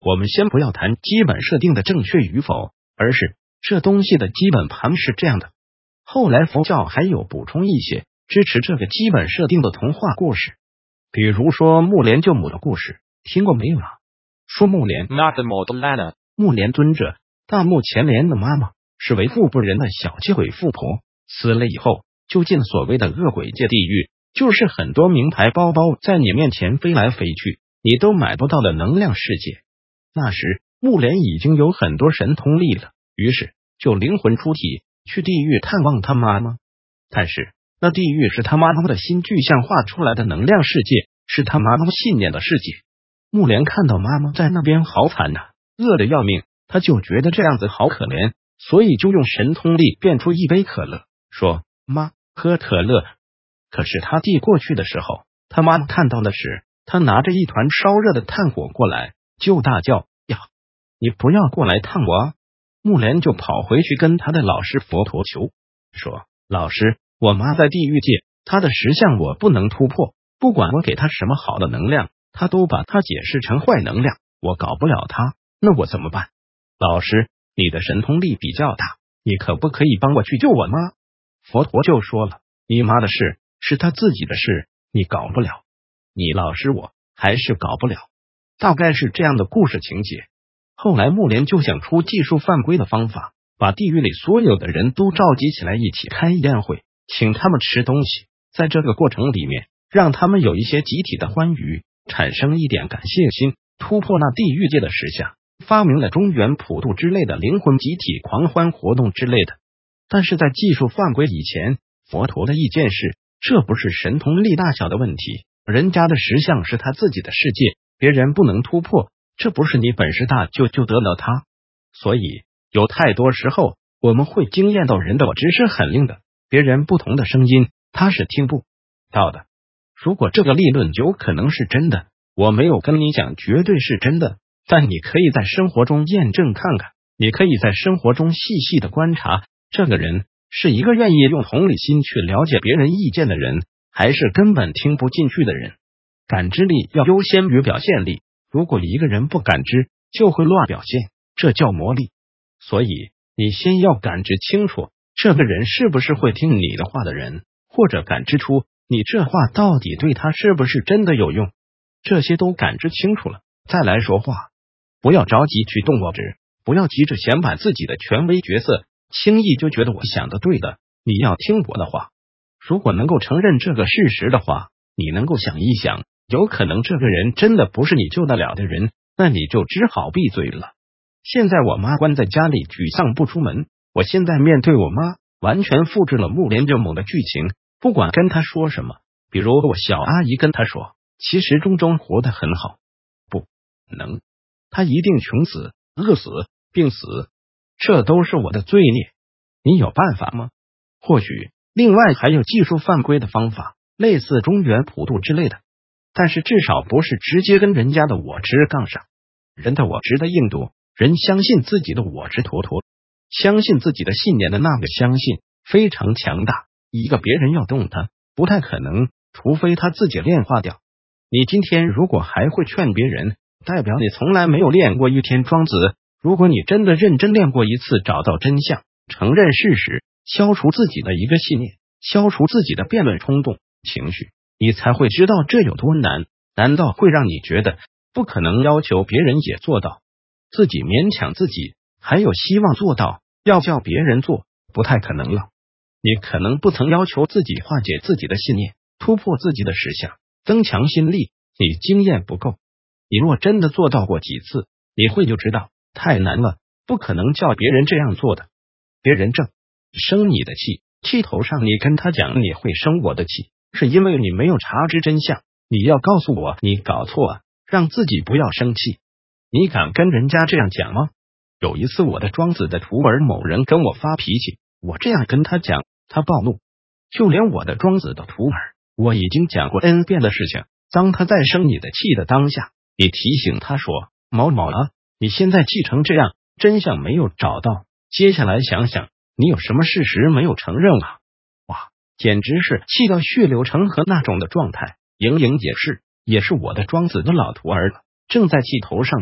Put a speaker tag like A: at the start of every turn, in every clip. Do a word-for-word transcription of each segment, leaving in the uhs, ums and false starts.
A: 我们先不要谈基本设定的正确与否，而是这东西的基本盘是这样的。后来佛教还有补充一些支持这个基本设定的童话故事，比如说木莲救母的故事，听过没有啊？说木莲木莲尊者大木前莲的妈妈是为富不仁的小气鬼富婆，死了以后就进所谓的恶鬼界地狱，就是很多名牌包包在你面前飞来飞去，你都买不到的能量世界。那时木莲已经有很多神通力了，于是就灵魂出体去地狱探望他妈妈。但是那地狱是他妈妈的心具象化出来的能量世界，是他妈妈信念的世界。木莲看到妈妈在那边好惨呐、啊，饿得要命，他就觉得这样子好可怜，所以就用神通力变出一杯可乐，说妈，喝可乐。可是他递过去的时候，他妈妈看到的是他拿着一团烧热的炭火过来，就大叫呀，你不要过来烫我啊！木莲就跑回去跟他的老师佛陀求，说老师，我妈在地狱界，她的实相我不能突破，不管我给她什么好的能量，她都把它解释成坏能量，我搞不了她，那我怎么办？老师，你的神通力比较大，你可不可以帮我去救我妈？佛陀就说了，你妈的事是她自己的事，你搞不了，你老师我还是搞不了。大概是这样的故事情节。后来木莲就想出技术犯规的方法，把地狱里所有的人都召集起来一起开宴会，请他们吃东西，在这个过程里面让他们有一些集体的欢愉，产生一点感谢心，突破那地狱界的实相，发明了中原普渡之类的灵魂集体狂欢活动之类的。但是在技术犯规以前，佛陀的意见是，这不是神通力大小的问题，人家的实相是他自己的世界，别人不能突破，这不是你本事大就就得到他。所以有太多时候我们会惊艳到人的我知是很灵的，别人不同的声音他是听不到的。如果这个理论有可能是真的，我没有跟你讲绝对是真的，但你可以在生活中验证看看，你可以在生活中细细的观察，这个人是一个愿意用同理心去了解别人意见的人，还是根本听不进去的人。感知力要优先于表现力，如果一个人不感知，就会乱表现，这叫魔力。所以你先要感知清楚，这个人是不是会听你的话的人，或者感知出你这话到底对他是不是真的有用，这些都感知清楚了，再来说话。不要着急去动我执，不要急着显摆自己的权威角色，轻易就觉得我想的对的，你要听我的话。如果能够承认这个事实的话，你能够想一想，有可能这个人真的不是你救得了的人，那你就只好闭嘴了。现在我妈关在家里沮丧不出门，我现在面对我妈完全复制了木莲救母的剧情，不管跟她说什么，比如我小阿姨跟她说其实中中活得很好，不能，她一定穷死饿死病死，这都是我的罪孽，你有办法吗？或许另外还有技术犯规的方法，类似中原普渡之类的，但是至少不是直接跟人家的我执杠上。人的我执的硬度，人相信自己的我执妥妥，相信自己的信念的那个相信非常强大，一个别人要动他不太可能，除非他自己炼化掉。你今天如果还会劝别人，代表你从来没有练过一天庄子。如果你真的认真练过一次，找到真相，承认事实，消除自己的一个信念，消除自己的辩论冲动情绪，你才会知道这有多难。难道会让你觉得不可能要求别人也做到，自己勉强自己还有希望做到，要叫别人做不太可能了。你可能不曾要求自己化解自己的信念，突破自己的实相，增强心力，你经验不够。你若真的做到过几次，你会就知道太难了，不可能叫别人这样做的。别人正生你的气，气头上你跟他讲你会生我的气，是因为你没有察知真相。你要告诉我你搞错啊，让自己不要生气。你敢跟人家这样讲吗？有一次我的庄子的徒儿某人跟我发脾气，我这样跟他讲，他暴怒。就连我的庄子的徒儿，我已经讲过 N 遍的事情，当他在生你的气的当下，你提醒他说某某啊，你现在气成这样，真相没有找到，接下来想想你有什么事实没有承认啊？哇，简直是气到血流成河那种的状态。莹莹也是，也是我的庄子的老徒儿了。正在气头上时，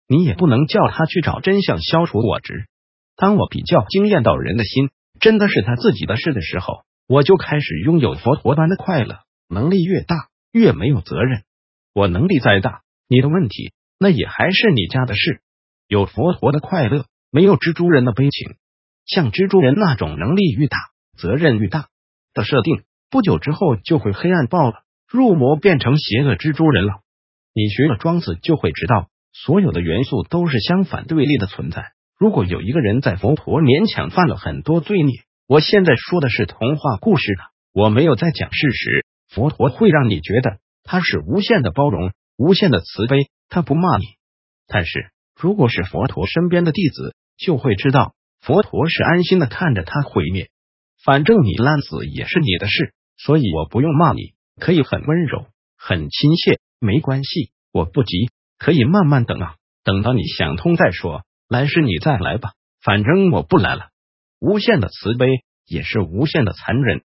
A: 你也不能叫他去找真相消除我执。当我比较惊艳到人的心真的是他自己的事的时候，我就开始拥有佛陀般的快乐。能力越大，越没有责任。我能力再大，你的问题那也还是你家的事。有佛陀的快乐，没有蜘蛛人的悲情。像蜘蛛人那种能力愈大，责任愈大的设定，不久之后就会黑暗爆了，入魔变成邪恶蜘蛛人了。你学了庄子就会知道，所有的元素都是相反对立的存在。如果有一个人在佛陀勉强犯了很多罪孽，我现在说的是童话故事的，我没有在讲事实。佛陀会让你觉得他是无限的包容，无限的慈悲，他不骂你。但是如果是佛陀身边的弟子，就会知道佛陀是安心的看着他毁灭，反正你烂死也是你的事，所以我不用骂你，可以很温柔很亲切，没关系，我不急，可以慢慢等啊，等到你想通再说，来时你再来吧，反正我不来了。无限的慈悲也是无限的残忍，